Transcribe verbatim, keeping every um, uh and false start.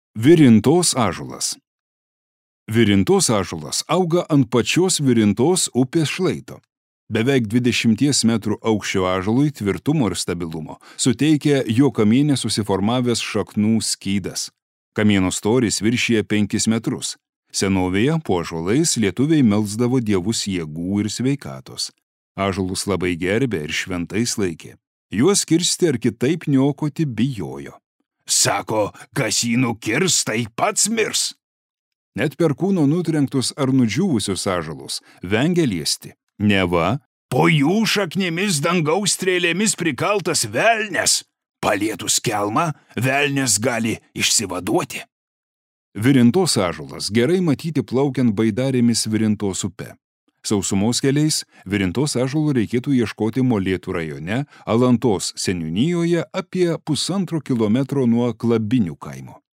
Virintos ąžuolas. Virintos ąžuolas auga ant pačios Virintos upės šlaito. Beveik dvidešimties metrų aukščio ąžuolui tvirtumo ir stabilumo suteikia jo kamiene susiformavęs šaknų skydas. Kamieno storis viršija penkis metrus. Senovėje po ąžuolais lietuviai melsdavo dievus jėgų ir sveikatos. Ąžuolus labai gerbė ir šventais laikė. Juos kirsti ar kitaip niokoti bijojo. Sako, kas jį nukirs, tai pats mirs. Net perkūno nutrenktus ar nudžiūvusius ąžuolus vengia liesti. Neva, po jų šaknimis dangaus strėlėmis prikaltas velnias. Palietus kelmą, velnias gali išsivaduoti. Virintos ąžuolas gerai matyti plaukiant baidarėmis Virintos upe. Sausumos keliais Virintos ąžuolų reikėtų ieškoti Molėtų rajone, Alantos seniūnijoje apie pusantro kilometro nuo Klabinių kaimo.